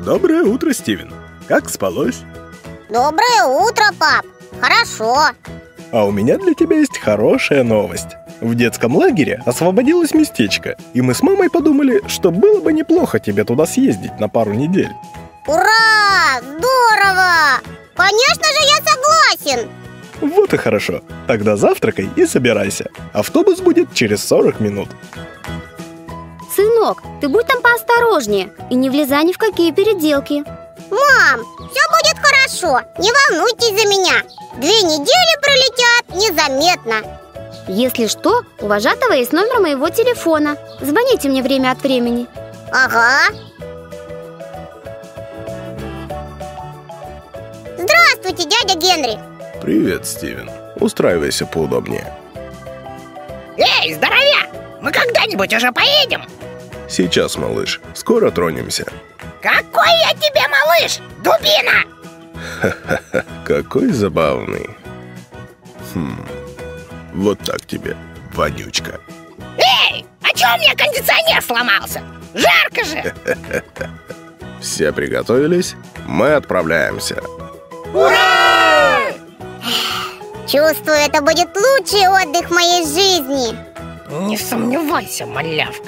Доброе утро, Стивен. Как спалось? Доброе утро, пап. Хорошо. А у меня для тебя есть хорошая новость. В детском лагере освободилось местечко, и мы с мамой подумали, что было бы неплохо тебе туда съездить на пару недель. Ура! Здорово! Конечно же, я согласен. Вот и хорошо. Тогда завтракай и собирайся. Автобус будет через 40 минут. Сынок, ты будь там поосторожнее и не влезай ни в какие переделки. Мам, все будет хорошо. Не волнуйтесь за меня. 2 недели пролетят незаметно. Если что, у вожатого есть номер моего телефона. Звоните мне время от времени. Ага. Здравствуйте, дядя Генри. Привет, Стивен. Устраивайся поудобнее. Эй, здоровяк! Мы когда-нибудь уже поедем? Сейчас, малыш. Скоро тронемся. Какой я тебе малыш, дубина! Ха-ха-ха, какой забавный. Вот так тебе, вонючка. Эй, а чё у меня кондиционер сломался? Жарко же! Все приготовились? Мы отправляемся. Ура! Чувствую, это будет лучший отдых в моей жизни. Не сомневайся, малявка.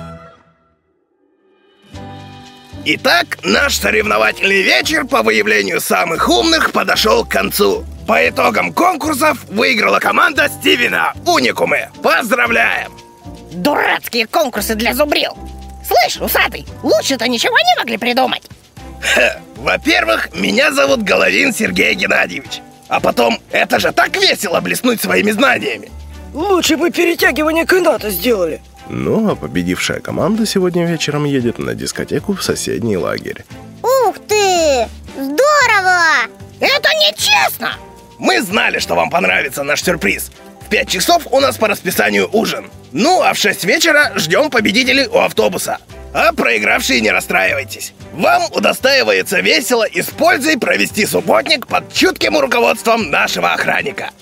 Итак, наш соревновательный вечер по выявлению самых умных подошел к концу. По итогам конкурсов выиграла команда Стивена Уникумы. Поздравляем! Дурацкие конкурсы для зубрил. Слышь, усатый, лучше-то ничего не могли придумать? Во-первых, меня зовут Головин Сергей Геннадьевич. А потом, это же так весело блеснуть своими знаниями. Лучше бы перетягивание каната сделали. Ну, а победившая команда сегодня вечером едет на дискотеку в соседний лагерь. Ух ты! Здорово! Это нечестно! Мы знали, что вам понравится наш сюрприз. В 5 часов у нас по расписанию ужин. Ну, а в 6 вечера ждем победителей у автобуса. А проигравшие не расстраивайтесь. Вам удостаивается весело и с пользой провести субботник под чутким руководством нашего охранника.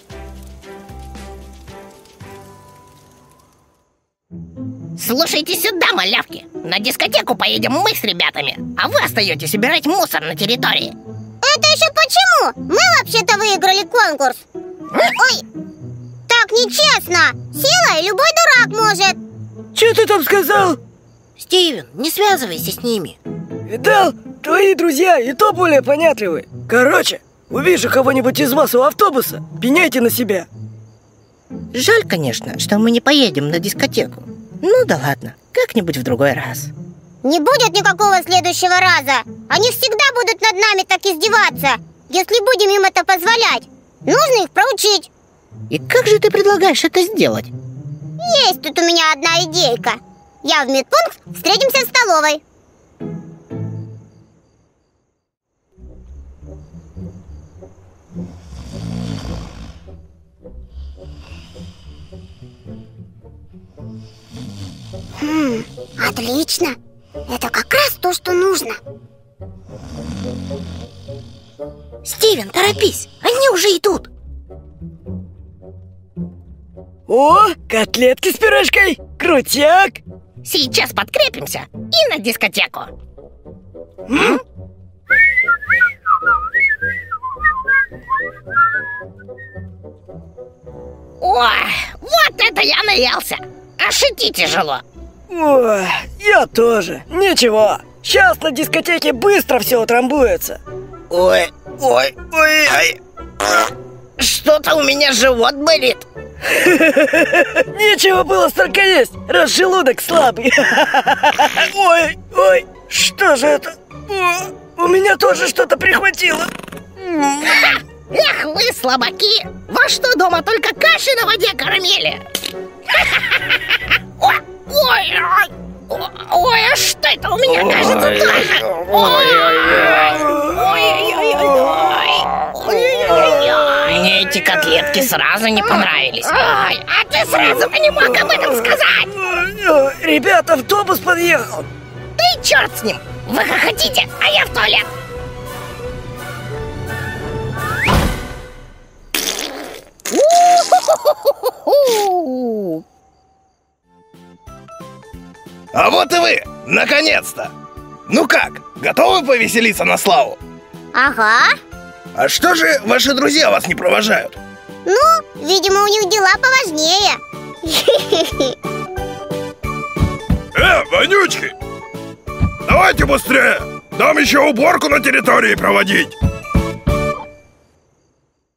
Слушайте сюда, малявки. На дискотеку поедем мы с ребятами, а вы остаетесь убирать мусор на территории. Это еще почему? Мы вообще-то выиграли конкурс. Ой, так нечестно. Силой любой дурак может. Че ты там сказал? Стивен, не связывайся с ними. Видал? Твои друзья и то более понятливые. Короче, увижу кого-нибудь из вас у автобуса, пеняйте на себя. Жаль, конечно, что мы не поедем на дискотеку. Ну да ладно, как-нибудь в другой раз. Не будет никакого следующего раза. Они всегда будут над нами так издеваться, если будем им это позволять. Нужно их проучить. И как же ты предлагаешь это сделать? Есть тут у меня одна идейка. Я в медпункт, встретимся в столовой. Отлично. Это как раз то, что нужно. Стивен, торопись, они уже идут. О, котлетки с пирожкой! Крутяк! Сейчас подкрепимся и на дискотеку. Ой, вот это я наелся. Аж идти тяжело. Ой, я тоже. Ничего, сейчас на дискотеке быстро все утрамбуется. Ой. Что-то у меня живот болит. Нечего было столько есть, раз желудок слабый. Ой, что же это? О, у меня тоже что-то прихватило. Эх, вы слабаки! Во что дома только каши на воде карамели? Ой, а что это у меня, кажется, тоже? Мне эти котлетки сразу не понравились. Ой, а ты сразу не мог об этом сказать? Ребята, автобус подъехал. Да и черт с ним! Вы как хотите, а я в туалет. А вот и вы! Наконец-то! Ну как, Готовы повеселиться на славу? Ага. А что же ваши друзья вас не провожают? Ну, видимо, у них дела поважнее. Вонючки! Давайте быстрее! Нам еще уборку на территории проводить!